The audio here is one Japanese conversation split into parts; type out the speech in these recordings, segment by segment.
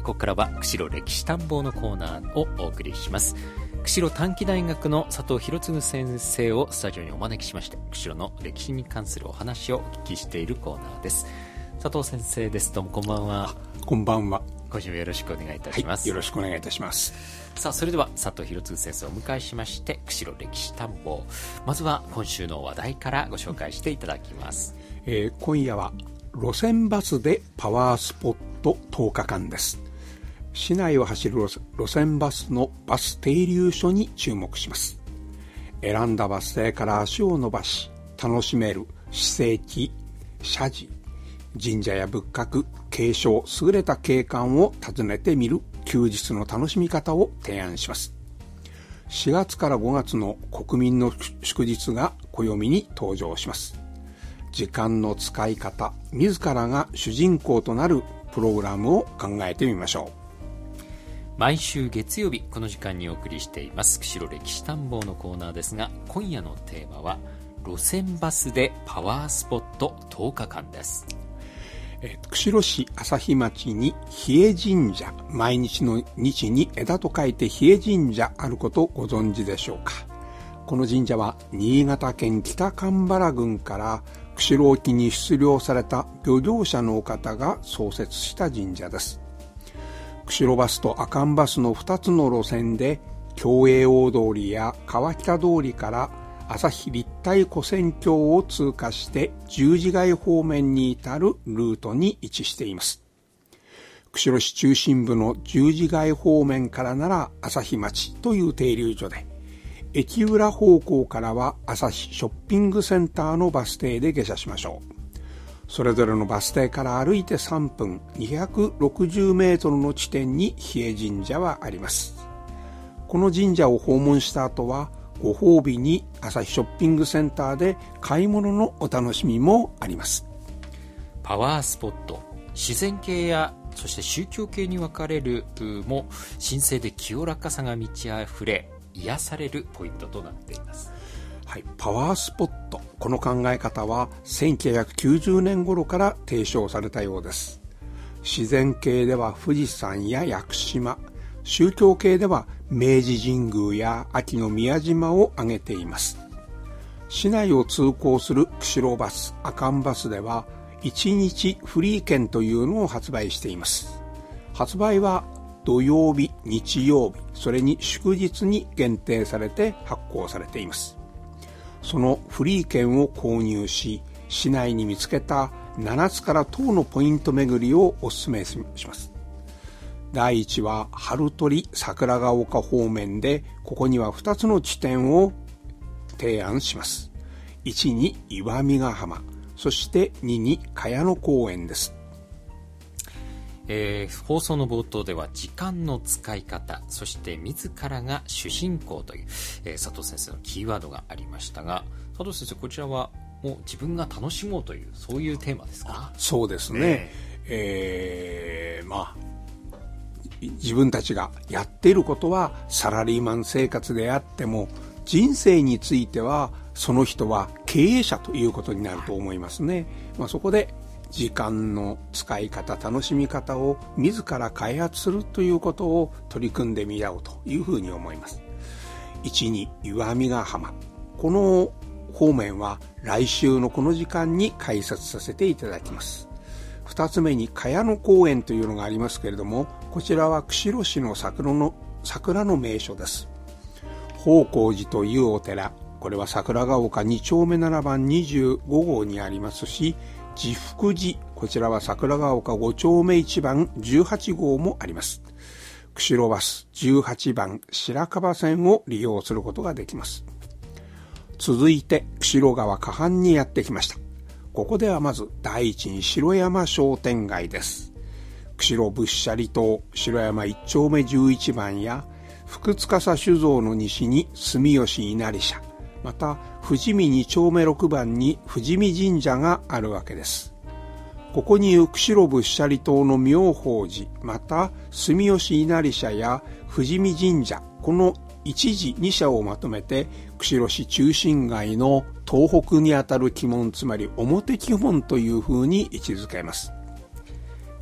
ここからは釧路歴史探訪のコーナーをお送りします。釧路短期大学の佐藤博次先生をスタジオにお招きしまして、釧路の歴史に関するお話をお聞きしているコーナーです。佐藤先生です。どうもこんばんは。 こんばんは。 今週もよろしくお願いいたします。 よろしくお願いいたします。 さあ、それでは佐藤博次先生をお迎えしまして、釧路歴史探訪、まずは今週の話題からご紹介していただきます。 今夜は路線バスでパワースポット10日間です。市内を走る路線バスのバス停留所に注目します。選んだバス停から足を伸ばし楽しめる史跡、社寺、神社や仏閣、景勝、優れた景観を訪ねてみる休日の楽しみ方を提案します。4月から5月の国民の祝日が暦に登場します。時間の使い方、自らが主人公となるプログラムを考えてみましょう。 毎週月曜日この時間にお送りしています釧路歴史探訪のコーナーですが、今夜のテーマは路線バスでパワースポット10日間です。 釧路市朝日町に日枝神社、毎日の日に枝と書いて日枝神社あることをご存知でしょうか。この神社は新潟県北蒲原郡から釧路沖に出漁された漁業者の方が創設した神社です。釧路バスと阿寒バスの2つの路線で共栄大通りや川北通りから朝日立体湖線橋を通過して十字街方面に至るルートに位置しています。釧路市中心部の十字街方面からなら朝日町という停留所で、駅裏方向からは朝日ショッピングセンターのバス停で下車しましょう。それぞれのバス停から歩いて3分、260メートルの地点に日枝神社はあります。この神社を訪問した後は、ご褒美に朝日ショッピングセンターで買い物のお楽しみもあります。 パワースポット、自然系やそして宗教系に分かれるも神聖で清らかさが満ち溢れ、癒されるポイントとなっています。 はい、パワースポット、この考え方は1990年頃から提唱されたようです。自然系では富士山や屋久島、宗教系では明治神宮や秋の宮島を挙げています。市内を通行する釧路バス、阿寒バスでは1日フリー券というのを発売しています。発売は土曜日、日曜日、それに祝日に限定されて発行されています。そのフリー券を購入し、市内に見つけた7つから10のポイント巡りをお勧めします。第1は春取桜ヶ丘方面で、ここには2つの地点を提案します。1に岩見ヶ浜、そして2に茅野公園です。 放送の冒頭では時間の使い方、そして自らが主人公という、佐藤先生のキーワードがありましたが、佐藤先生、こちらはもう自分が楽しもうというそういうテーマですか？ そうですね、自分たちがやっていることはサラリーマン生活であっても、人生についてはその人は経営者ということになると思いますね。そこで時間の使い方、楽しみ方を自ら開発するということを取り組んでみようというふうに思います。1に岩見ヶ浜、この方面は来週のこの時間に解説させていただきます。2つ目に茅野公園というのがありますけれども、こちらは釧路市の桜の名所です。宝光寺というお寺、これは桜ヶ丘2丁目7番25号にありますし、慈福寺、こちらは桜ヶ丘5丁目1番18号もあります。釧路バス18番白樺線を利用することができます。続いて釧路川河畔にやってきました。ここではまず第一に城山商店街です。釧路仏舎離島城山1丁目11番や福司酒造の西に住吉稲荷社、また富士見2丁目6番に富士見神社があるわけです。ここに釧路仏舎離島の妙法寺、また住吉稲荷社や富士見神社、この一時2社をまとめて釧路市中心街の東北にあたる鬼門、つまり表鬼門というふうに位置づけます。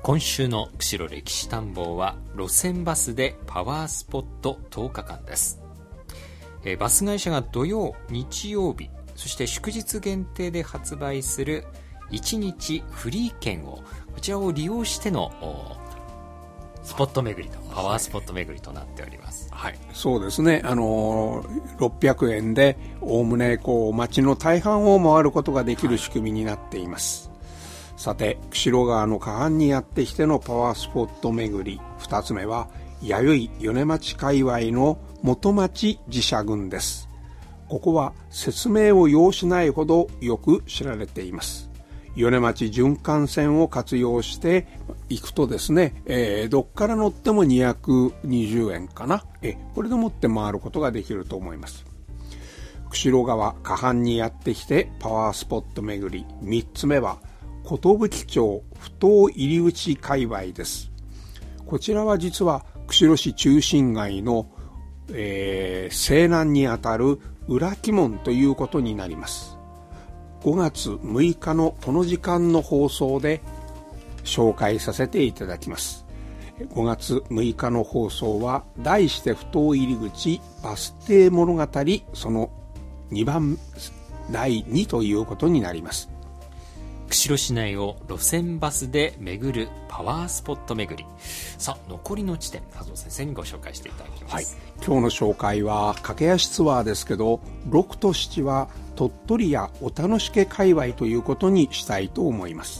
今週の釧路歴史探訪は路線バスでパワースポット10日間です。バス会社が土曜、日曜日、そして祝日限定で発売する1日フリー券を、こちらを利用してのスポット巡りと、パワースポット巡りとなっております。 はい、そうですね。600円でおおむね街の大半を回ることができる仕組みになっています。さて、釧路川の河畔にやってきてのパワースポット巡り、2つ目は弥生米町界隈の元町寺社群です。ここは説明を要しないほどよく知られています。米町循環線を活用して行くとですね、どっから乗っても220円かな、これでもって回ることができると思います。釧路川河畔にやってきてパワースポット巡り、3つ目は寿町不当入り口界隈です。こちらは実は釧路市中心街の、西南にあたる裏木門ということになります。5月6日のこの時間の放送で紹介させていただきます。5月6日の放送は題して不当入り口バス停物語、その2番第2ということになります。 釧路市内を路線バスで巡るパワースポット巡り。さあ、残りの地点、佐藤先生にご紹介していただきます。 はい、今日の紹介は駆け足ツアーですけど、6と7は鳥取やお楽しけ界隈ということにしたいと思います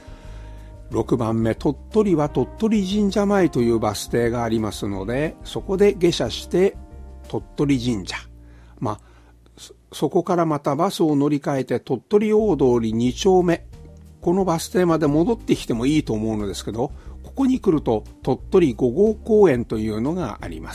。6番目、鳥取は鳥取神社前というバス停がありますので、そこで下車して鳥取神社、そこからまたバスを乗り換えて鳥取大通り2丁目、このバス停まで戻ってきてもいいと思うのですけど、ここに来ると鳥取5号公園というのがあります。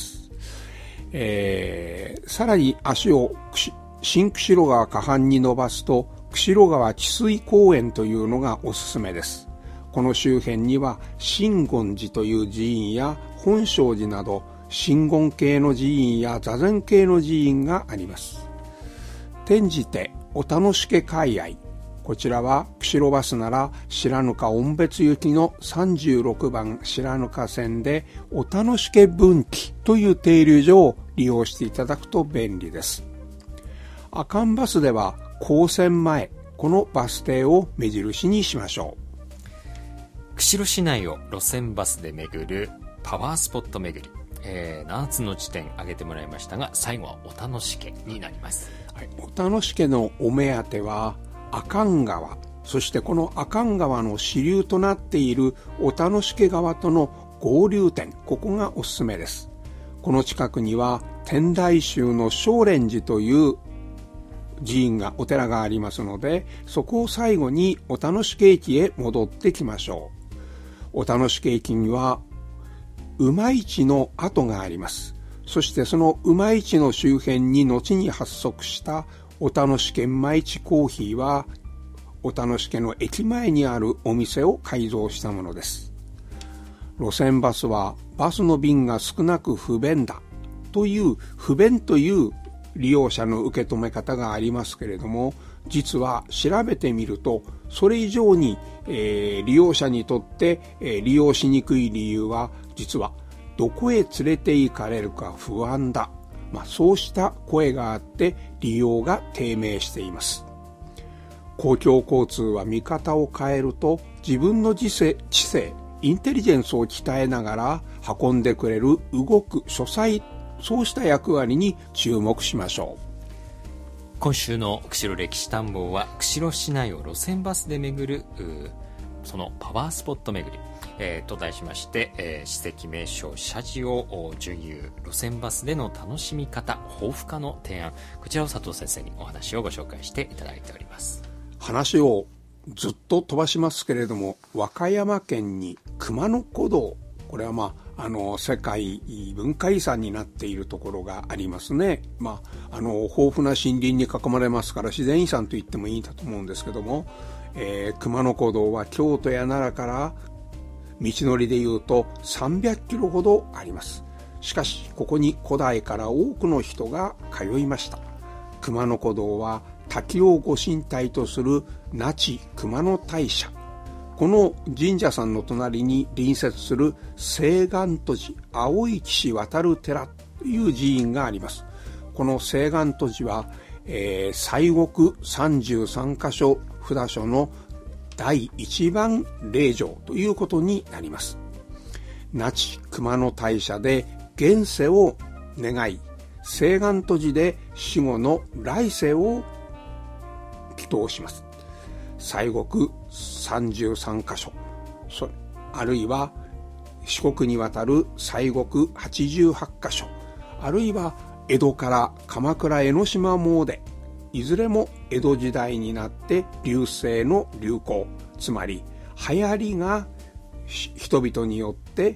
さらに足を新釧路川河畔に伸ばすと釧路川治水公園というのがおすすめです。この周辺には真言寺という寺院や本證寺など真言系の寺院や座禅系の寺院があります。転じてお楽しけ界隈、こちらは釧路バスなら白糠音別行きの36番白糠線でお楽しけ分岐という停留所を利用していただくと便利です。阿寒バスでは高専前、このバス停を目印にしましょう。釧路市内を路線バスで巡るパワースポット巡り、7つの地点挙げてもらいましたが、最後はお楽しけになります。 はい、お楽しけのお目当ては阿寒川、そしてこの阿寒川の支流となっているお楽しけ川との合流点、ここがおすすめです。この近くには天台宗の聖蓮寺という寺院が、お寺がありますので、そこを最後にお楽しけ駅へ戻ってきましょう。お楽しけ駅には馬市の跡があります。そしてその馬市の周辺に後に発足したお楽しけ馬市コーヒーは、お楽しけの駅前にあるお店を改造したものです。路線バスはバスの便が少なく不便だという不便という利用者の受け止め方がありますけれども、実は調べてみるとそれ以上に、利用者にとって、利用しにくい理由は、実はどこへ連れて行かれるか不安だ、そうした声があって利用が低迷しています。公共交通は見方を変えると、自分の知性、インテリジェンスを鍛えながら運んでくれる動く書斎、そうした役割に注目しましょう。 今週の釧路歴史探訪は、釧路市内を路線バスで巡るそのパワースポット巡り、と題しまして、史跡名所社寺を巡遊、路線バスでの楽しみ方、豊富化の提案、こちらを佐藤先生にお話をご紹介していただいております。 話をずっと飛ばしますけれども、和歌山県に熊野古道、これは世界文化遺産になっているところがありますね。豊富な森林に囲まれますから自然遺産と言ってもいいんだと思うんですけども、熊野古道は京都や奈良から道のりでいうと300キロほどあります。しかしここに古代から多くの人が通いました。熊野古道は滝をご神体とする那智熊野大社、 この神社さんの隣に隣接する清願戸寺青い岸渡寺という寺院があります。この清願戸寺は、西国33箇所札所の第一番霊場ということになります。那智熊野大社で現世を願い、清願戸寺で死後の来世を祈祷します。西国33箇所、あるいは四国にわたる西国88箇所、あるいは江戸から鎌倉江ノ島詣、いずれも江戸時代になって流星の流行、つまり流行りが人々によって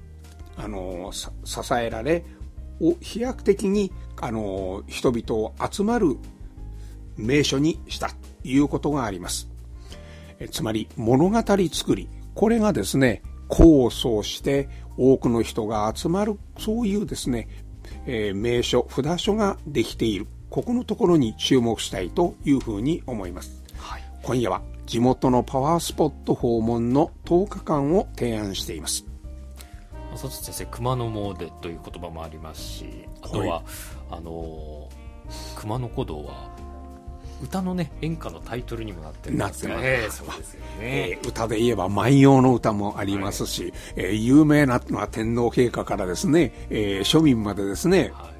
支えられ、飛躍的に人々を集まる名所にしたということがあります。つまり物語作り、これがですね功を奏して多くの人が集まる、そういうですね、名所札所ができている、ここのところに注目したいというふうに思います、はい、今夜は地元のパワースポット訪問の10日間を提案しています。 佐藤先生、熊野詣という言葉もありますし、あとは、はい、熊野古道は歌のね、演歌のタイトルにもなってるんですが、そうですよね。 歌で言えば万葉の歌もありますし、はい、有名なのは天皇陛下からですね、庶民までですね、はい、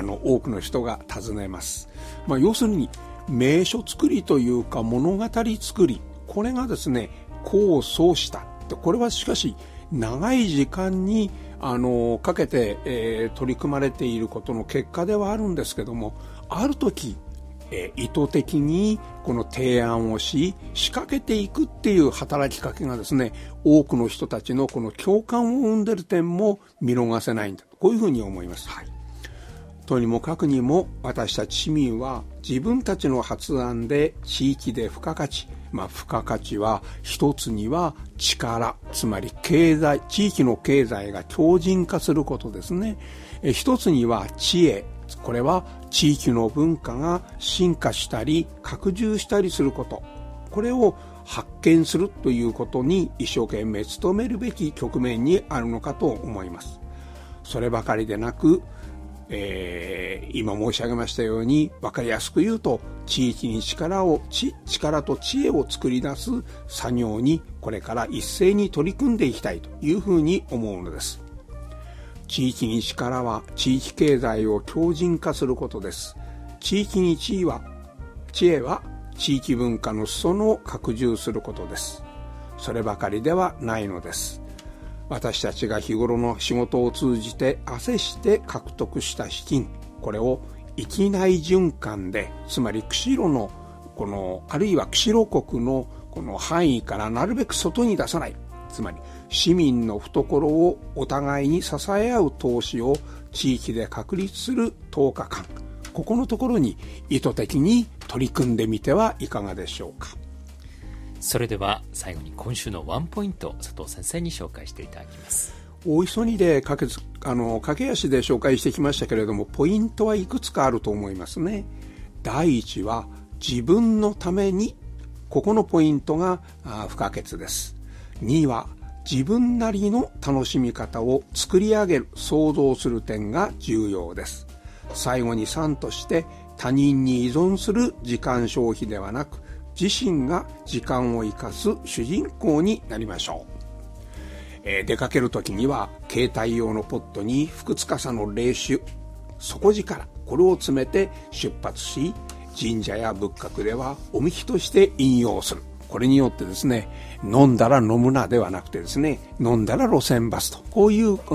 多くの人が訪ねます。要するに名所作りというか物語作り、これがですね功を奏した。これはしかし長い時間にかけて、取り組まれていることの結果ではあるんですけども、ある時意図的にこの提案をし仕掛けていくっていう働きかけがですね、多くの人たちのこの共感を生んでる点も見逃せないんだ、こういうふうに思います、はい、とにもかくにも私たち市民は自分たちの発案で地域で付加価値、付加価値は一つには力、つまり経済、地域の経済が強靭化することですね。一つには知恵、これは地域の文化が進化したり拡充したりすること、これを発見するということに一生懸命努めるべき局面にあるのかと思います。そればかりでなく、今申し上げましたように分かりやすく言うと、地域に力と知恵を作り出す作業にこれから一斉に取り組んでいきたいというふうに思うのです。地域に力は地域経済を強靭化することです。地域に知恵は地域文化の裾野を拡充することです。そればかりではないのです。私たちが日頃の仕事を通じて汗して獲得した資金、これを域内循環で、つまり釧路のあるいは釧路国のこの範囲からなるべく外に出さない、つまり市民の懐をお互いに支え合う投資を地域で確立する10日間、ここのところに意図的に取り組んでみてはいかがでしょうか。 それでは最後に今週のワンポイント、佐藤先生に紹介していただきます。 大急ぎで駆け足で紹介してきましたけれども、ポイントはいくつかあると思いますね。第一は自分のために、ここのポイントが不可欠です。2は自分なりの楽しみ方を作り上げる、創造する点が重要です。最後に3として、他人に依存する時間消費ではなく、自身が時間を生かす主人公になりましょう。出かけるときには携帯用のポットに福司の霊酒、底力、これを詰めて出発し、神社や仏閣ではおみきとして引用する。これによってですね、飲んだら飲むなではなくてですね、飲んだら路線バスと、こういうキ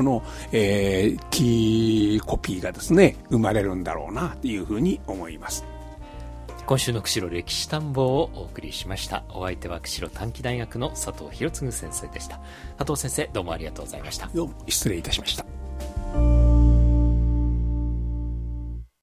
ーコピーがですね生まれるんだろうなというふうに思います。 今週の釧路歴史探訪をお送りしました。お相手は釧路短期大学の佐藤博次先生でした。佐藤先生、どうもありがとうございました。 どうも失礼いたしました。